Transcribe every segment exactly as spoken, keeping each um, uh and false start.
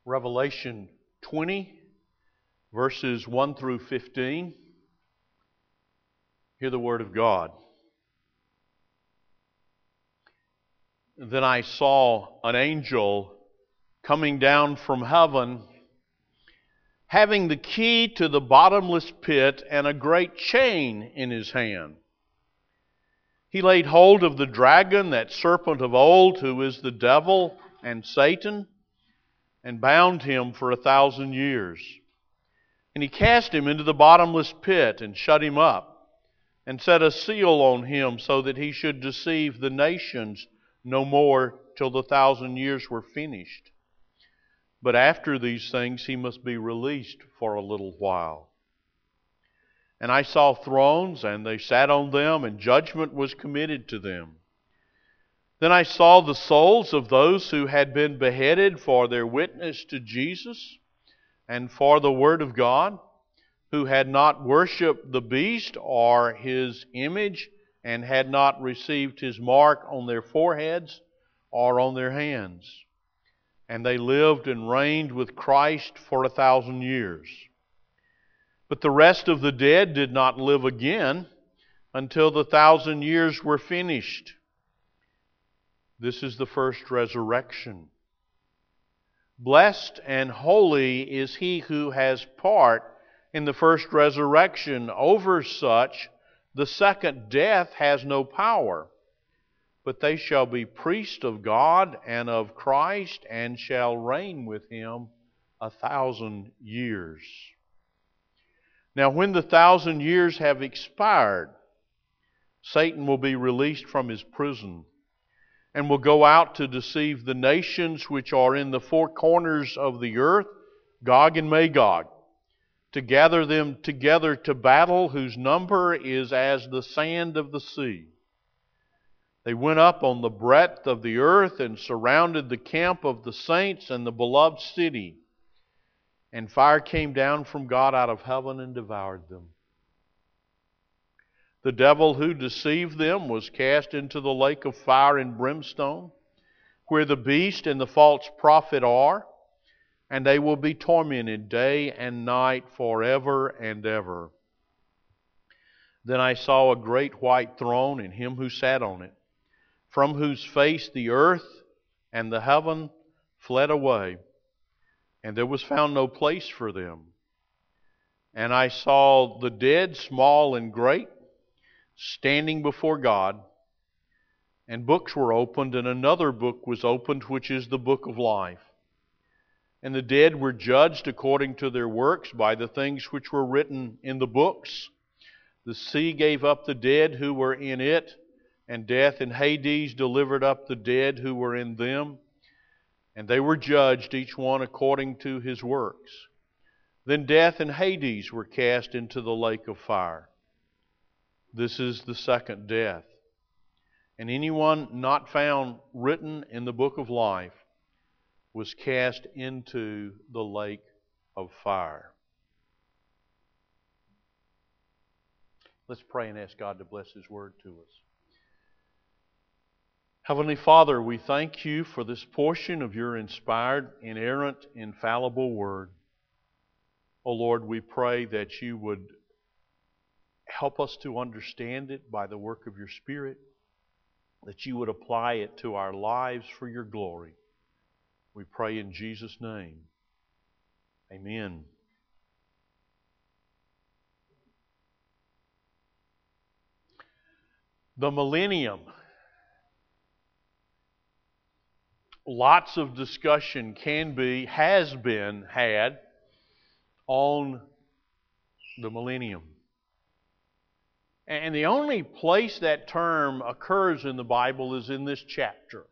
Revelation twenty, verses one through fifteen. Hear the word of God. Then I saw an angel coming down from heaven, having the key to the bottomless pit and a great chain in his hand. He laid hold of the dragon, that serpent of old, who is the devil and Satan, and bound him for a thousand years. And he cast him into the bottomless pit and shut him up, and set a seal on him, so that he should deceive the nations no more till the thousand years were finished. But after these things he must be released for a little while. And I saw thrones, and they sat on them, and judgment was committed to them. Then I saw the souls of those who had been beheaded for their witness to Jesus and for the Word of God, who had not worshipped the beast or his image, and had not received his mark on their foreheads or on their hands. And they lived and reigned with Christ for a thousand years. But the rest of the dead did not live again until the thousand years were finished. This is the first resurrection. Blessed and holy is he who has part in the first resurrection. Over such the second death has no power, but they shall be priests of God and of Christ, and shall reign with him a thousand years. Now when the thousand years have expired, Satan will be released from his prison, and will go out to deceive the nations which are in the four corners of the earth, Gog and Magog, to gather them together to battle, whose number is as the sand of the sea. They went up on the breadth of the earth and surrounded the camp of the saints and the beloved city. And fire came down from God out of heaven and devoured them. The devil who deceived them was cast into the lake of fire and brimstone, where the beast and the false prophet are, and they will be tormented day and night forever and ever. Then I saw a great white throne, and him who sat on it, from whose face the earth and the heaven fled away, and there was found no place for them. And I saw the dead, small and great, standing before God, and books were opened, and another book was opened, which is the book of life. And the dead were judged according to their works by the things which were written in the books. The sea gave up the dead who were in it, and death and Hades delivered up the dead who were in them. And they were judged, each one according to his works. Then death and Hades were cast into the lake of fire. This is the second death. And anyone not found written in the book of life was cast into the lake of fire. Let's pray and ask God to bless His word to us. Heavenly Father, we thank You for this portion of Your inspired, inerrant, infallible word. O Lord, we pray that You would help us to understand it by the work of Your Spirit, that You would apply it to our lives for Your glory. We pray in Jesus' name. Amen. The millennium. Lots of discussion can be, has been had on the millennium. And the only place that term occurs in the Bible is in this chapter.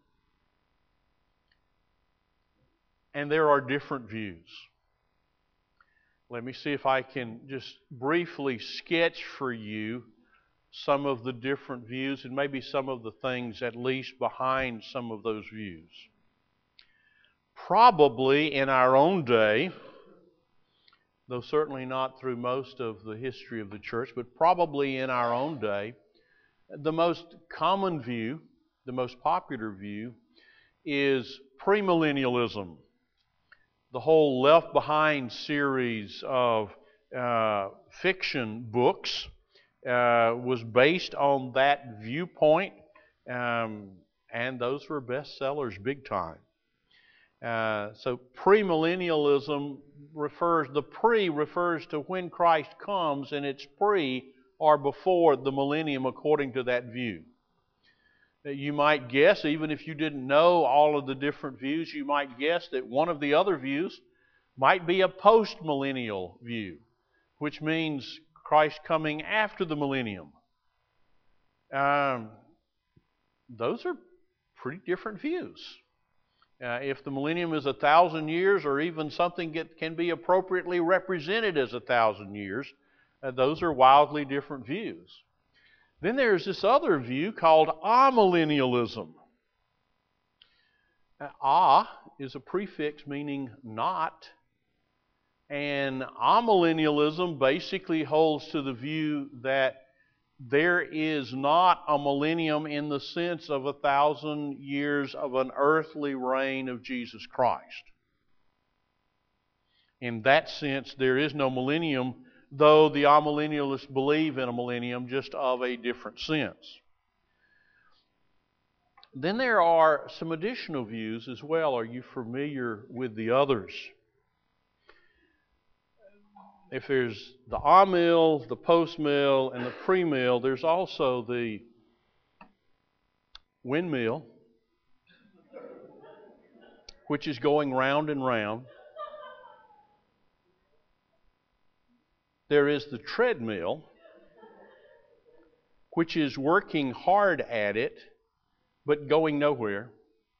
And there are different views. Let me see if I can just briefly sketch for you some of the different views and maybe some of the things at least behind some of those views. Probably in our own day, though certainly not through most of the history of the church, but probably in our own day, the most common view, the most popular view, is premillennialism. the whole Left Behind series of uh, fiction books uh, was based on that viewpoint, um, and those were bestsellers big time. Uh, so premillennialism refers, the pre refers to when Christ comes, and it's pre or before the millennium according to that view. You might guess, even if you didn't know all of the different views, you might guess that one of the other views might be a post-millennial view, which means Christ coming after the millennium. Um, those are pretty different views. Uh, if the millennium is a thousand years, or even something that can be appropriately represented as a thousand years, uh, those are wildly different views. Then there's this other view called amillennialism. Uh, ah is a prefix meaning not, and amillennialism basically holds to the view that there is not a millennium in the sense of a thousand years of an earthly reign of Jesus Christ. In that sense, there is no millennium, though the amillennialists believe in a millennium, just of a different sense. Then there are some additional views as well. Are you familiar with the others? If there's the amill, the post-mill, and the pre-mill, there's also the windmill, which is going round and round. There is the treadmill, which is working hard at it, but going nowhere.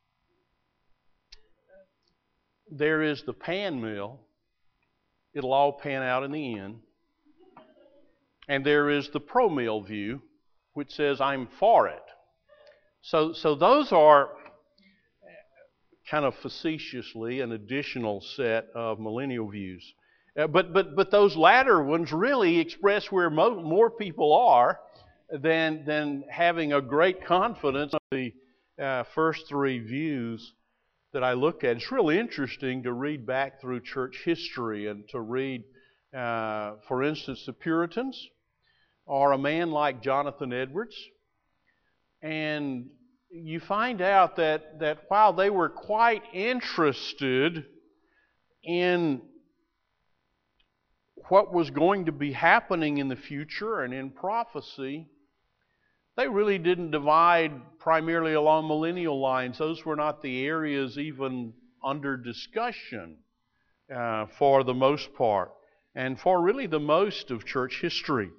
There is the pan mill. It'll all pan out in the end. And there is the pro-mill view, which says, I'm for it. So, so those are kind of facetiously an additional set of millennial views. Uh, but, but, but those latter ones really express where mo- more people are than, than having a great confidence in the uh, first three views that I looked at. It's really interesting to read back through church history and to read, uh, for instance, the Puritans, or a man like Jonathan Edwards. And you find out that, that while they were quite interested in what was going to be happening in the future and in prophecy, they really didn't divide primarily along millennial lines. Those were not the areas even under discussion uh, for the most part, and for really the most of church history.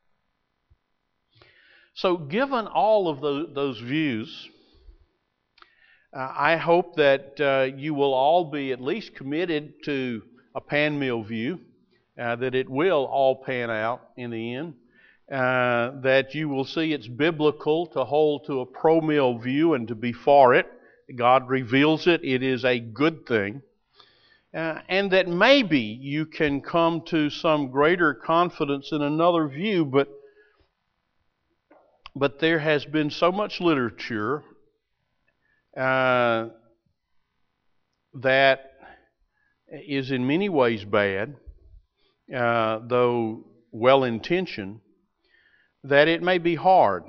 So given all of the, those views, uh, I hope that uh, you will all be at least committed to a pan mill view, uh, that it will all pan out in the end. Uh, that you will see it's biblical to hold to a pro-mill view and to be for it. God reveals it. It is a good thing. Uh, and that maybe you can come to some greater confidence in another view, but, but there has been so much literature uh, that is in many ways bad, uh, though well-intentioned, that it may be hard.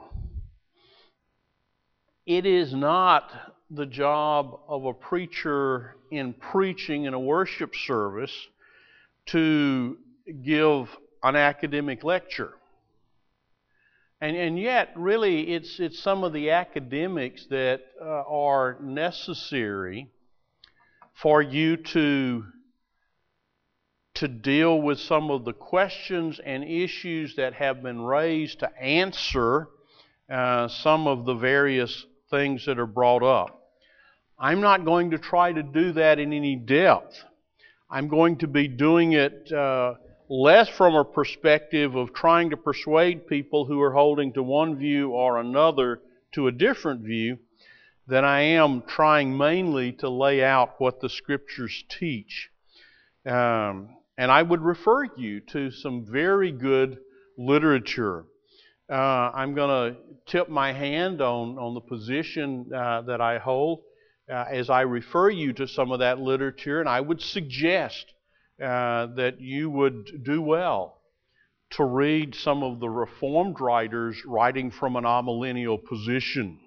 It is not the job of a preacher in preaching in a worship service to give an academic lecture. And, and yet, really, it's, it's some of the academics that uh, are necessary for you to to deal with some of the questions and issues that have been raised, to answer uh, some of the various things that are brought up. I'm not going to try to do that in any depth. I'm going to be doing it uh, less from a perspective of trying to persuade people who are holding to one view or another to a different view than I am trying mainly to lay out what the Scriptures teach. Um, And I would refer you to some very good literature. Uh, I'm going to tip my hand on, on the position uh, that I hold uh, as I refer you to some of that literature, and I would suggest uh, that you would do well to read some of the Reformed writers writing from an amillennial position.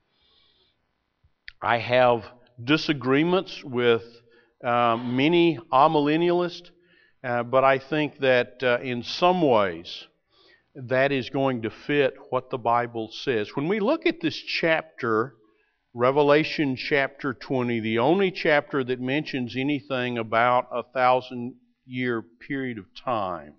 I have disagreements with uh, many amillennialists, uh, but I think that uh, in some ways that is going to fit what the Bible says. When we look at this chapter, Revelation chapter twenty, the only chapter that mentions anything about a thousand year period of time,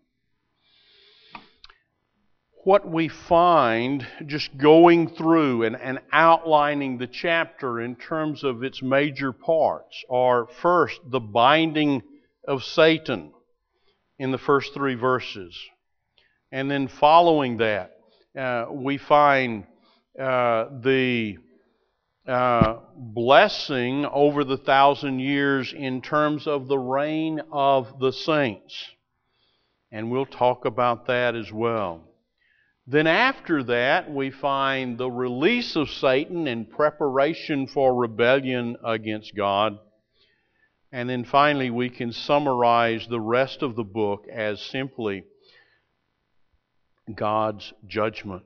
what we find just going through and, and outlining the chapter in terms of its major parts are, first, the binding of Satan in the first three verses. And then following that, uh, we find uh, the uh, blessing over the thousand years in terms of the reign of the saints. And we'll talk about that as well. Then after that, we find the release of Satan in preparation for rebellion against God. And then finally, we can summarize the rest of the book as simply God's judgment.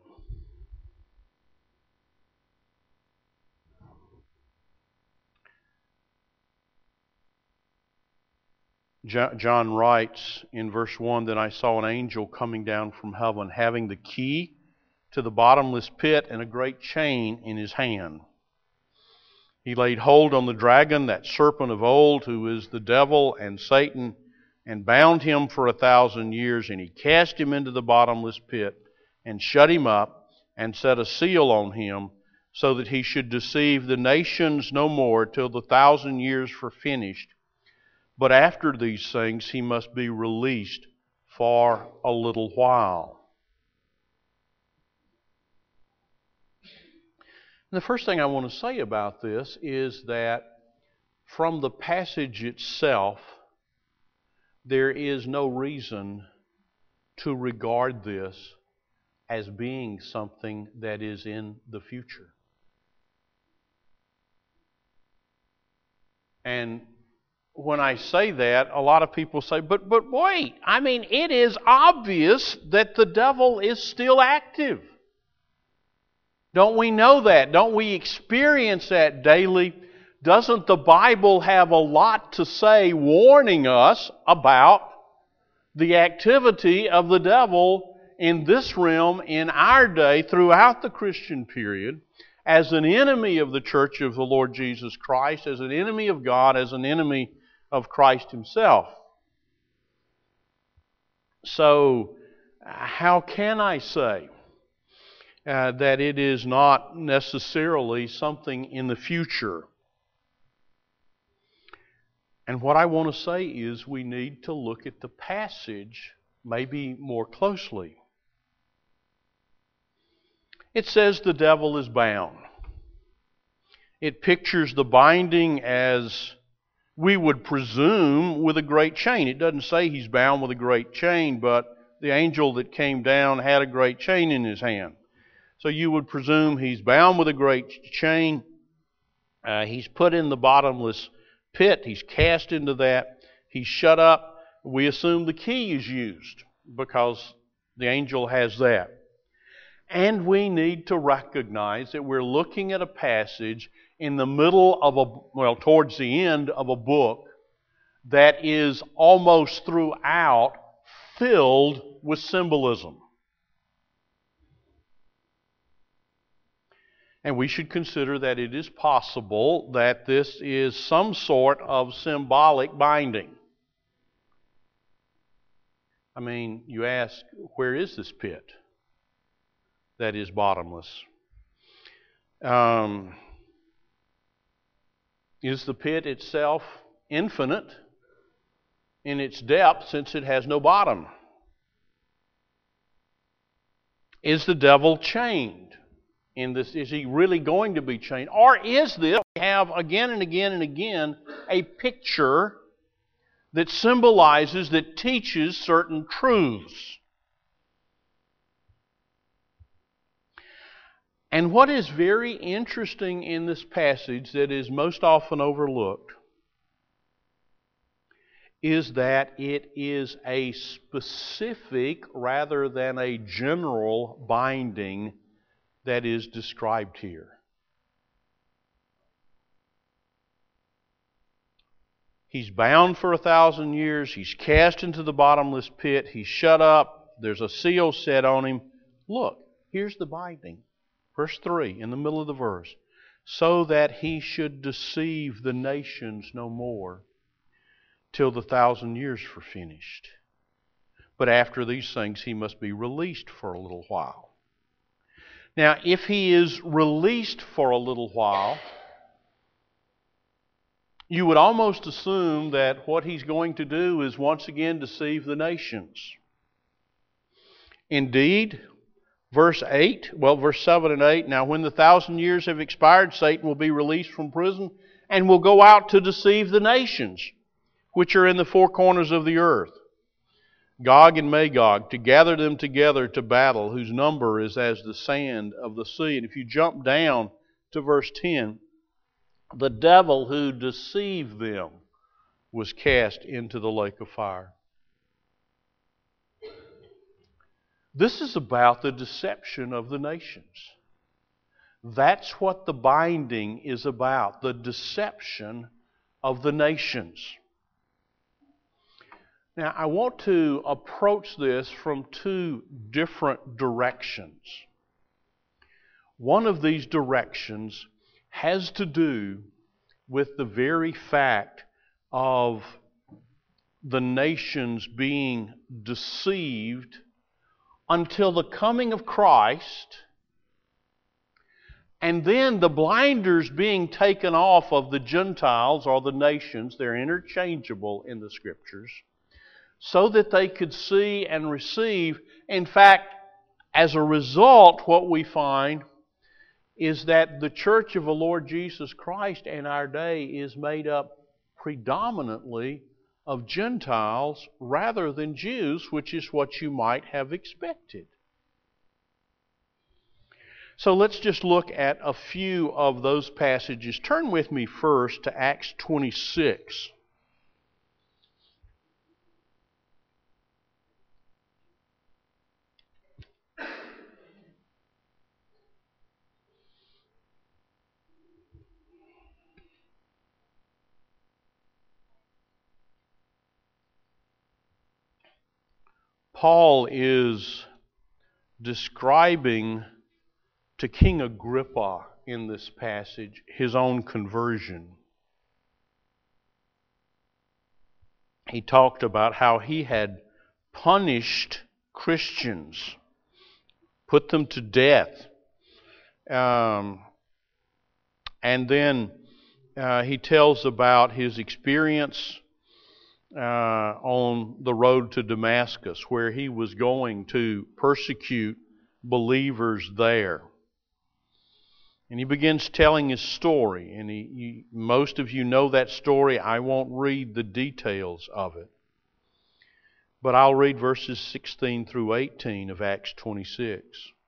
John writes in verse one, "Then I saw an angel coming down from heaven, having the key to the bottomless pit and a great chain in his hand. He laid hold on the dragon, that serpent of old, who is the devil and Satan, and bound him for a thousand years, and he cast him into the bottomless pit, and shut him up, and set a seal on him, so that he should deceive the nations no more till the thousand years were finished. But after these things he must be released for a little while." And the first thing I want to say about this is that from the passage itself, there is no reason to regard this as being something that is in the future. And when I say that, a lot of people say, but, but wait, I mean, it is obvious that the devil is still active. Don't we know that? Don't we experience that daily? Doesn't the Bible have a lot to say warning us about the activity of the devil in this realm, in our day, throughout the Christian period, as an enemy of the church of the Lord Jesus Christ, as an enemy of God, as an enemy of Christ Himself? So, how can I say uh, that it is not necessarily something in the future? And what I want to say is we need to look at the passage maybe more closely. It says the devil is bound. It pictures the binding as we would presume with a great chain. It doesn't say he's bound with a great chain, but the angel that came down had a great chain in his hand. So you would presume he's bound with a great chain. Uh, he's put in the bottomless pit. He's cast into that. He's shut up. We assume the key is used because the angel has that. And we need to recognize that we're looking at a passage in the middle of a, well, towards the end of a book that is almost throughout filled with symbolism. And we should consider that it is possible that this is some sort of symbolic binding. I mean, you ask, where is this pit that is bottomless? Um, is the pit itself infinite in its depth since it has no bottom? Is the devil chained in this? Is he really going to be chained? Or is this, we have again and again and again a picture that symbolizes, that teaches certain truths? And what is very interesting in this passage that is most often overlooked is that it is a specific rather than a general binding that is described here. He's bound for a thousand years. He's cast into the bottomless pit. He's shut up. There's a seal set on him. Look, here's the binding. Verse three, in the middle of the verse. So that he should deceive the nations no more till the thousand years were finished. But after these things he must be released for a little while. Now, if he is released for a little while, you would almost assume that what he's going to do is once again deceive the nations. Indeed, verse eight, well, verse seven and eight, now when the thousand years have expired, Satan will be released from prison and will go out to deceive the nations, which are in the four corners of the earth, Gog and Magog, to gather them together to battle, whose number is as the sand of the sea. And if you jump down to verse ten, the devil who deceived them was cast into the lake of fire. This is about the deception of the nations. That's what the binding is about, the deception of the nations. Now, I want to approach this from two different directions. One of these directions has to do with the very fact of the nations being deceived until the coming of Christ, and then the blinders being taken off of the Gentiles or the nations. They're interchangeable in the Scriptures, so that they could see and receive. In fact, as a result, what we find is that the church of the Lord Jesus Christ in our day is made up predominantly of Gentiles rather than Jews, which is what you might have expected. So let's just look at a few of those passages. Turn with me first to Acts twenty-six. Paul is describing to King Agrippa in this passage his own conversion. He talked about how he had punished Christians, put them to death. Um, and then uh, he tells about his experience Uh, on the road to Damascus, where he was going to persecute believers there. And he begins telling his story, and he, he, most of you know that story. I won't read the details of it, but I'll read verses sixteen through eighteen of Acts twenty-six.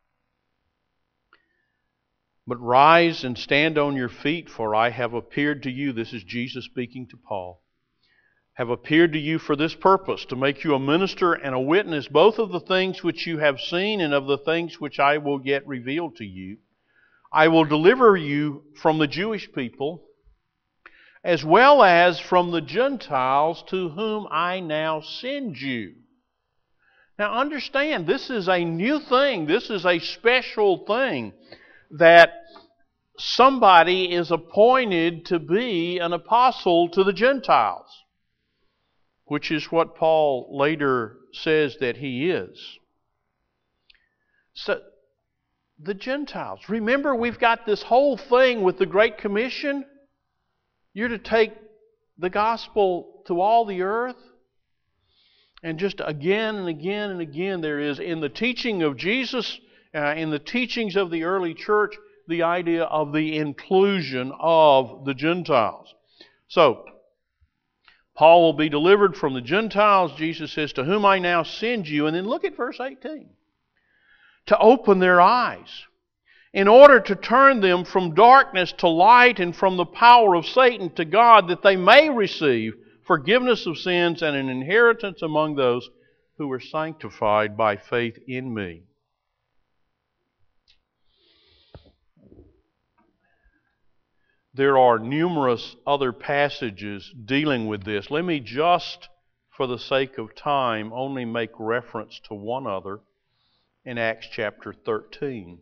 But rise and stand on your feet, for I have appeared to you, this is Jesus speaking to Paul, have appeared to you for this purpose, to make you a minister and a witness both of the things which you have seen and of the things which I will yet reveal to you. I will deliver you from the Jewish people, as well as from the Gentiles to whom I now send you. Now understand, this is a new thing. This is a special thing, that somebody is appointed to be an apostle to the Gentiles, which is what Paul later says that he is. So, the Gentiles. Remember, we've got this whole thing with the Great Commission. You're to take the gospel to all the earth. And just again and again and again, there is in the teaching of Jesus, uh, in the teachings of the early church, the idea of the inclusion of the Gentiles. So, Paul will be delivered from the Gentiles, Jesus says, to whom I now send you. And then look at verse eighteen. To open their eyes, in order to turn them from darkness to light and from the power of Satan to God, that they may receive forgiveness of sins and an inheritance among those who are sanctified by faith in me. There are numerous other passages dealing with this. Let me just, for the sake of time, only make reference to one other in Acts chapter thirteen.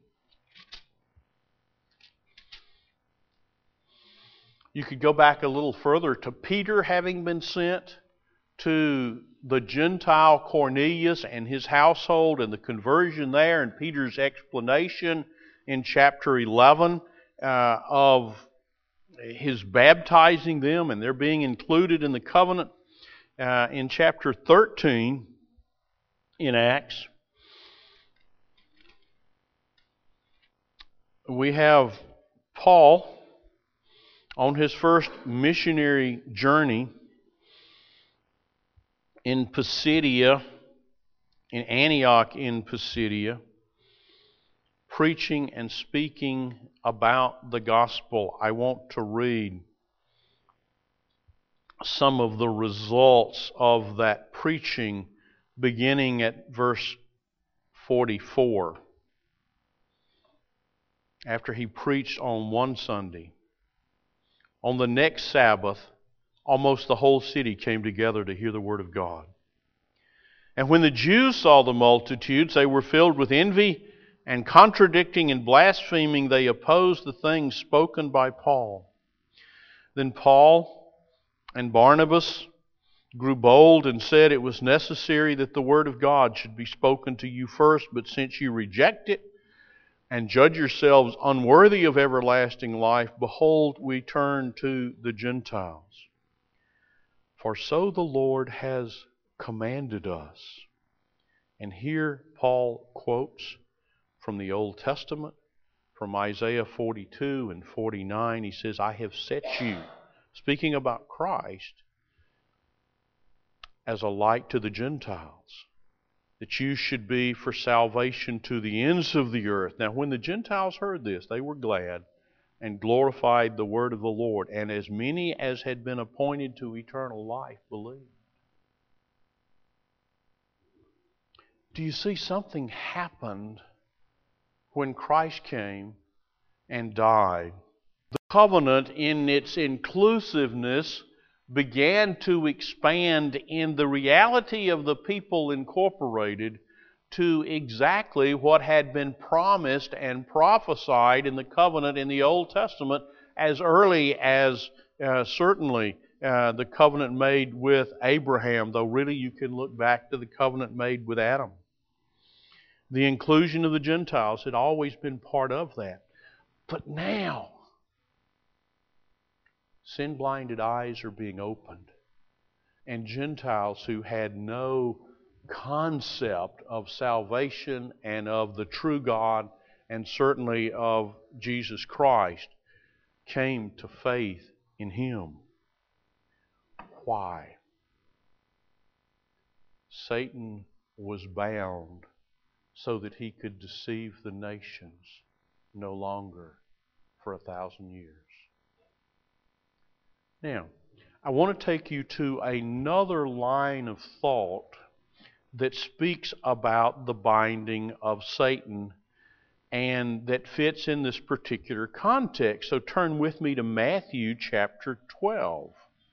You could go back a little further to Peter having been sent to the Gentile Cornelius and his household and the conversion there, and Peter's explanation in chapter eleven uh, of his baptizing them and their being included in the covenant. Uh, in chapter thirteen in Acts, we have Paul on his first missionary journey in Pisidia, in Antioch in Pisidia, preaching and speaking about the gospel. I want to read some of the results of that preaching, beginning at verse forty-four. After he preached on one Sunday, on the next Sabbath, almost the whole city came together to hear the word of God. And when the Jews saw the multitudes, they were filled with envy, and contradicting and blaspheming, they opposed the things spoken by Paul. Then Paul and Barnabas grew bold and said, "It was necessary that the word of God should be spoken to you first, but since you reject it and judge yourselves unworthy of everlasting life, behold, we turn to the Gentiles. For so the Lord has commanded us." And here Paul quotes from the Old Testament, from Isaiah forty-two and forty-nine. He says, "I have set you," speaking about Christ, "as a light to the Gentiles, that you should be for salvation to the ends of the earth." Now, when the Gentiles heard this, they were glad and glorified the word of the Lord, and as many as had been appointed to eternal life believed. Do you see, something happened when Christ came and died? The covenant, in its inclusiveness, began to expand in the reality of the people incorporated to exactly what had been promised and prophesied in the covenant in the Old Testament, as early as uh, certainly uh, the covenant made with Abraham, though really you can look back to the covenant made with Adam. The inclusion of the Gentiles had always been part of that. But now, sin-blinded eyes are being opened, and Gentiles who had no concept of salvation and of the true God, and certainly of Jesus Christ, came to faith in Him. Why? Satan was bound so that he could deceive the nations no longer for a thousand years. Now, I want to take you to another line of thought that speaks about the binding of Satan and that fits in this particular context. So turn with me to Matthew chapter twelve.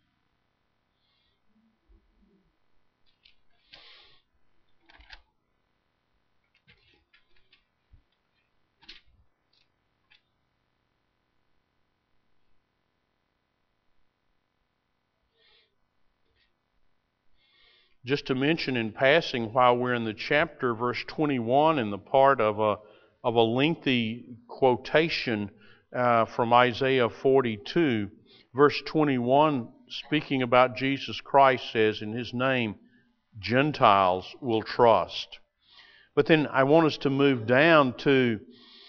Just to mention in passing, while we're in the chapter, verse twenty-one, in the part of a of a lengthy quotation uh, from Isaiah forty-two, verse twenty-one, speaking about Jesus Christ, says, "In His name Gentiles will trust." But then I want us to move down to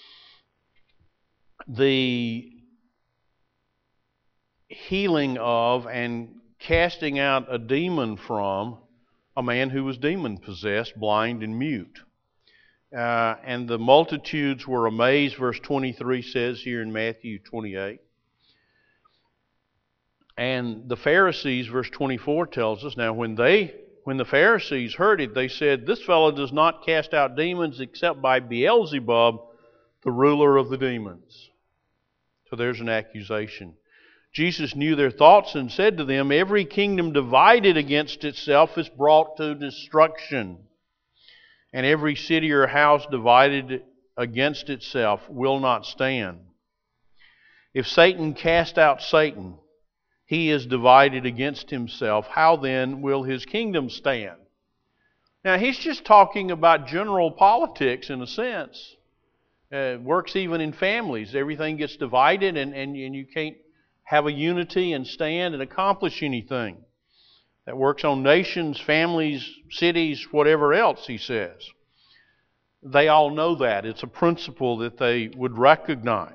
the healing of and casting out a demon from a man who was demon-possessed, blind and mute. Uh, and the multitudes were amazed, verse twenty-three says here in Matthew twenty-eight. And the Pharisees, verse twenty-four tells us, now when they, when the Pharisees heard it, they said, this fellow does not cast out demons except by Beelzebub, the ruler of the demons. So there's an accusation. Jesus knew their thoughts and said to them, every kingdom divided against itself is brought to destruction. And every city or house divided against itself will not stand. If Satan cast out Satan, he is divided against himself. How then will his kingdom stand? Now, he's just talking about general politics in a sense. Uh, it works even in families. Everything gets divided and, and, and you can't have a unity and stand and accomplish anything. That works on nations, families, cities, whatever else, he says. They all know that. It's a principle that they would recognize.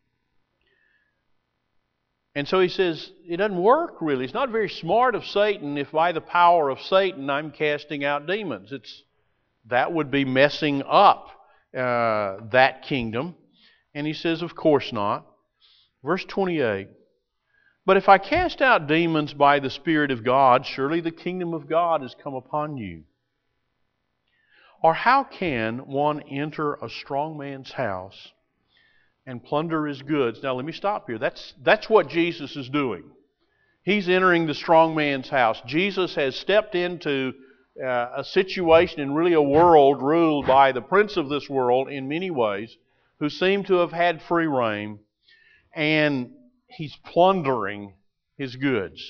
And so he says, it doesn't work really. It's not very smart of Satan if by the power of Satan I'm casting out demons. It's that would be messing up uh, that kingdom. And he says, of course not. Verse twenty-eight. But if I cast out demons by the Spirit of God, surely the kingdom of God has come upon you. Or how can one enter a strong man's house and plunder his goods? Now let me stop here. That's, that's what Jesus is doing. He's entering the strong man's house. Jesus has stepped into uh, a situation and really a world ruled by the prince of this world in many ways, who seem to have had free reign, and he's plundering his goods.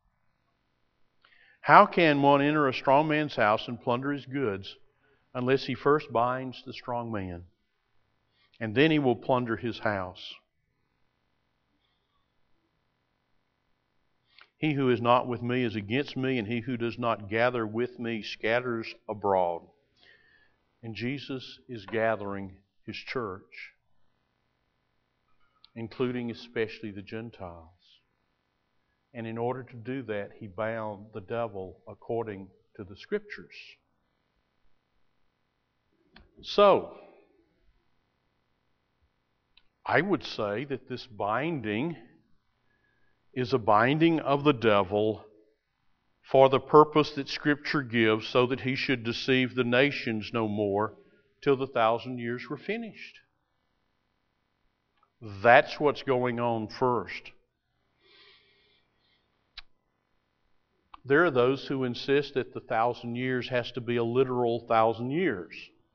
How can one enter a strong man's house and plunder his goods unless he first binds the strong man? And then he will plunder his house. He who is not with me is against me, and he who does not gather with me scatters abroad. And Jesus is gathering his church, including especially the Gentiles. And in order to do that, he bound the devil according to the Scriptures. So, I would say that this binding is a binding of the devil for the purpose that Scripture gives, so that he should deceive the nations no more till the thousand years were finished. That's what's going on first. There are those who insist that the thousand years has to be a literal thousand years.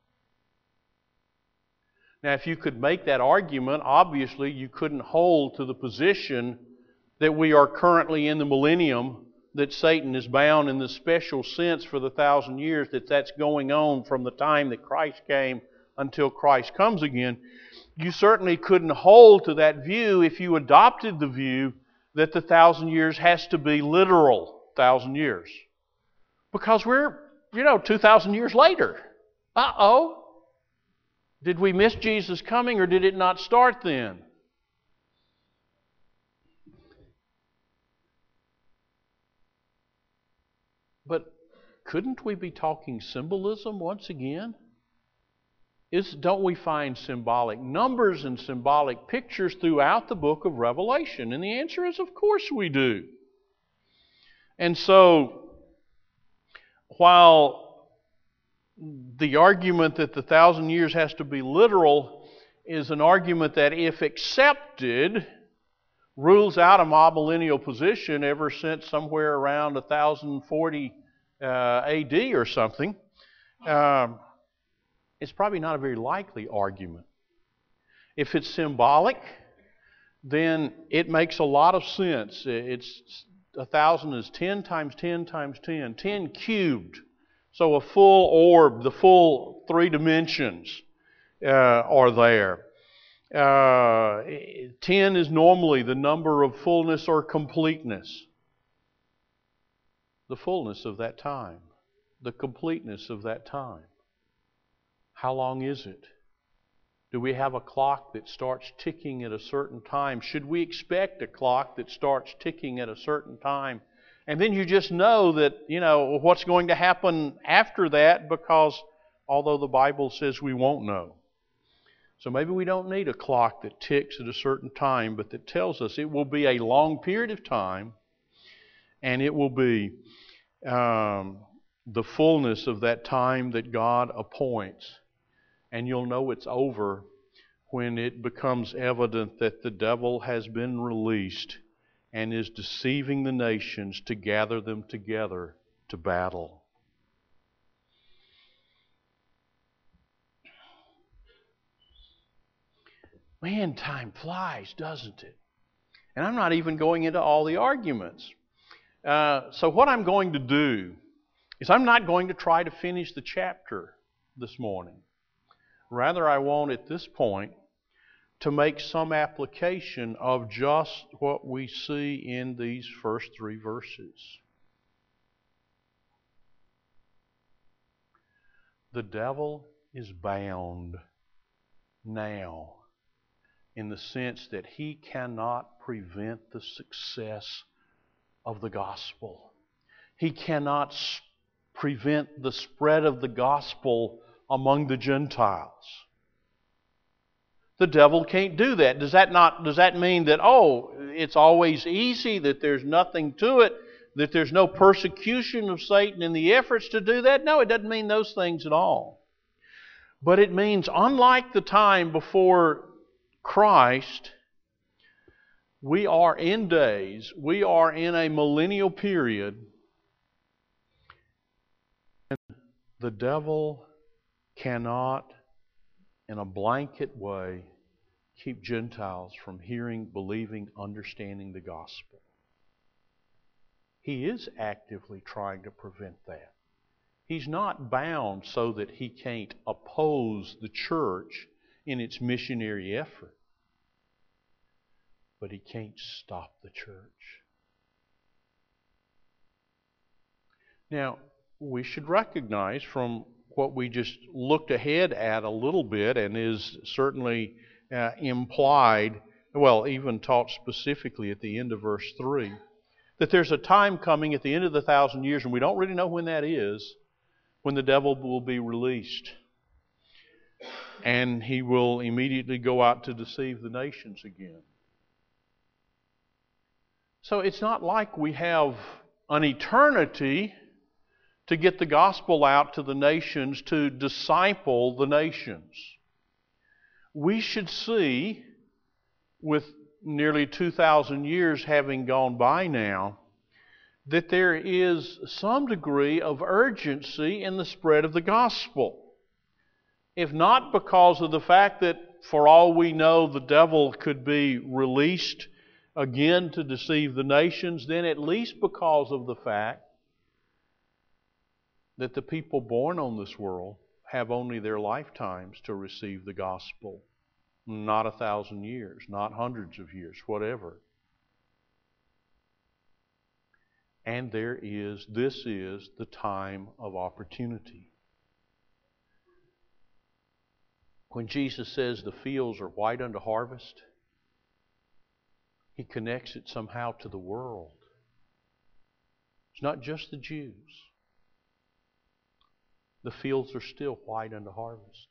Now, if you could make that argument, obviously you couldn't hold to the position that we are currently in the millennium, that Satan is bound in the special sense for the thousand years, that that's going on from the time that Christ came until Christ comes again. You certainly couldn't hold to that view if you adopted the view that the thousand years has to be literal thousand years. Because we're, you know, two thousand years later. Uh-oh. Did we miss Jesus coming, or did it not start then? But couldn't we be talking symbolism once again? Is, don't we find symbolic numbers and symbolic pictures throughout the book of Revelation? And the answer is, of course we do. And so, while the argument that the thousand years has to be literal is an argument that, if accepted, rules out a millennial position ever since somewhere around one thousand forty uh, A D or something, um, it's probably not a very likely argument. If it's symbolic, then it makes a lot of sense. It's a thousand is ten times ten times ten, ten cubed. So a full orb, the full three dimensions uh, are there. Uh, ten is normally the number of fullness or completeness. The fullness of that time. The completeness of that time. How long is it? Do we have a clock that starts ticking at a certain time? Should we expect a clock that starts ticking at a certain time? And then you just know that, you know, what's going to happen after that, because although the Bible says we won't know. So maybe we don't need a clock that ticks at a certain time, but that tells us it will be a long period of time, and it will be um, the fullness of that time that God appoints. And you'll know it's over when it becomes evident that the devil has been released and is deceiving the nations to gather them together to battle. Man, time flies, doesn't it? And I'm not even going into all the arguments. Uh, so what I'm going to do is I'm not going to try to finish the chapter this morning. Rather, I want at this point to make some application of just what we see in these first three verses. The devil is bound now, in the sense that he cannot prevent the success of the gospel. He cannot s- prevent the spread of the gospel among the Gentiles. The devil can't do that. Does that not, does that mean that, oh, it's always easy, that there's nothing to it, that there's no persecution of Satan in the efforts to do that? No, it doesn't mean those things at all. But it means, unlike the time before Christ, we are in days, we are in a millennial period, and the devil cannot, in a blanket way, keep Gentiles from hearing, believing, understanding the gospel. He is actively trying to prevent that. He's not bound so that he can't oppose the church in its missionary effort. But he can't stop the church. Now, we should recognize from what we just looked ahead at a little bit, and is certainly uh, implied, well, even taught specifically at the end of verse three, that there's a time coming at the end of the thousand years, and we don't really know when that is, when the devil will be released. And he will immediately go out to deceive the nations again. So it's not like we have an eternity to get the gospel out to the nations, to disciple the nations. We should see, with nearly two thousand years having gone by now, that there is some degree of urgency in the spread of the gospel. If not because of the fact that, for all we know, the devil could be released again to deceive the nations, then at least because of the fact that the people born on this world have only their lifetimes to receive the gospel. Not a thousand years, not hundreds of years, whatever. And there is, this is the time of opportunity. When Jesus says the fields are white unto harvest, He connects it somehow to the world. It's not just the Jews. The fields are still white unto harvest.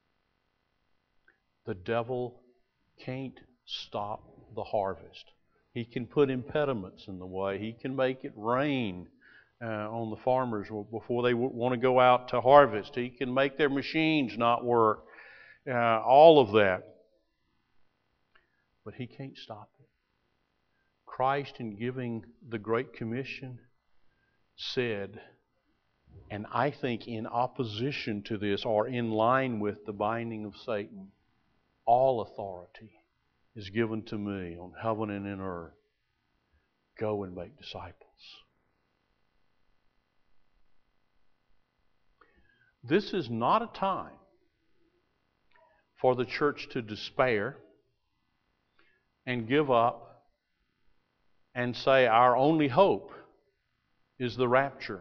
The devil can't stop the harvest. He can put impediments in the way. He can make it rain uh, on the farmers before they w- want to go out to harvest. He can make their machines not work. Uh, all of that. But he can't stop it. Christ, in giving the Great Commission, said, and I think in opposition to this, or in line with the binding of Satan, all authority is given to me on heaven and in earth. Go and make disciples. This is not a time for the church to despair and give up and say our only hope is the rapture.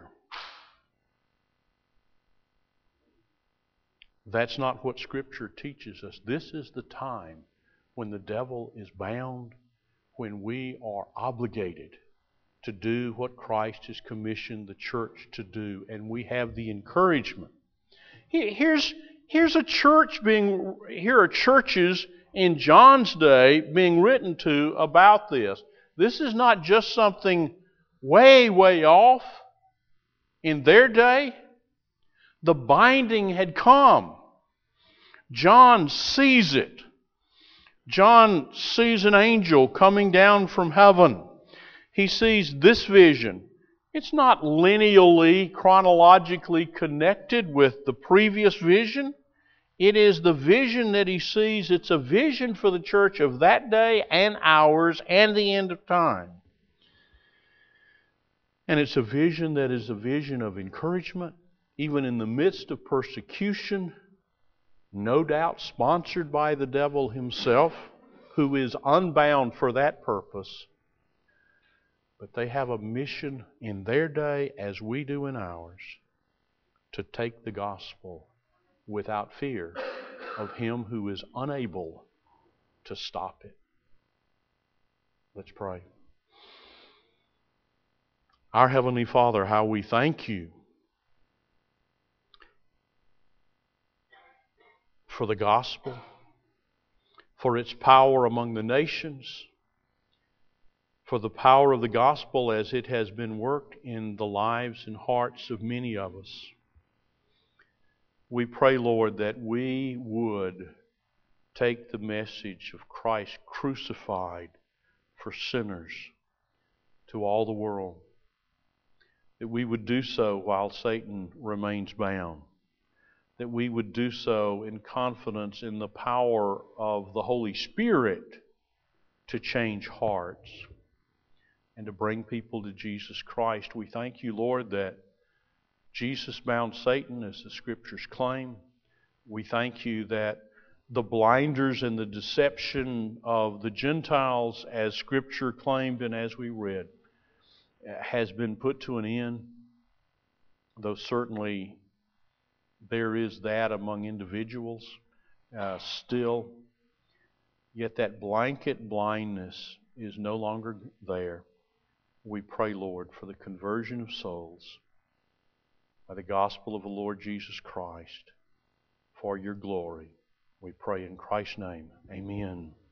That's not what Scripture teaches us. This is the time when the devil is bound, when we are obligated to do what Christ has commissioned the church to do, and we have the encouragement Here's, here's a church being, here are churches in John's day being written to about this. This is not just something way, way off. In their day, the binding had come. John sees it. John sees an angel coming down from heaven. He sees this vision. It's not lineally, chronologically connected with the previous vision. It is the vision that he sees. It's a vision for the church of that day and ours and the end of time. And it's a vision that is a vision of encouragement, even in the midst of persecution, no doubt sponsored by the devil himself, who is unbound for that purpose. But they have a mission in their day, as we do in ours, to take the gospel without fear of him who is unable to stop it. Let's pray. Our Heavenly Father, how we thank you for the gospel, for its power among the nations, for the power of the gospel as it has been worked in the lives and hearts of many of us. We pray, Lord, that we would take the message of Christ crucified for sinners to all the world, that we would do so while Satan remains bound, that we would do so in confidence in the power of the Holy Spirit to change hearts and to bring people to Jesus Christ. We thank you, Lord, that Jesus bound Satan, as the Scriptures claim. We thank you that the blinders and the deception of the Gentiles, as Scripture claimed and as we read, has been put to an end, though certainly there is that among individuals uh, still. Yet that blanket blindness is no longer there. We pray, Lord, for the conversion of souls by the gospel of the Lord Jesus Christ for your glory. We pray in Christ's name. Amen.